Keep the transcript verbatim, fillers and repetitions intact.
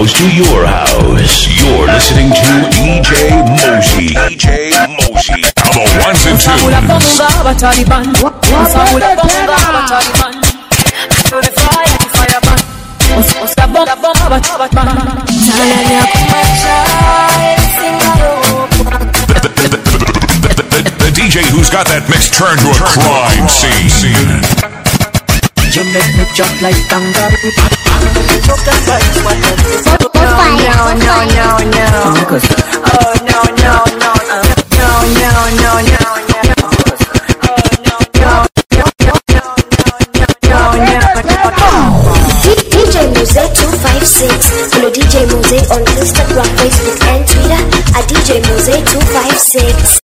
house to your house. You're listening to D J Mosey. D J Mosey. The ones and twos. The D J who's got that mix turned to a crime scene. You make me jump like kangaroo. No, no, no, no, no. Oh, no, no, no, no. No, no, no, no, no. D J Mose two five six. Follow D J Mose on Instagram, Facebook and Twitter at D J Mose two five six.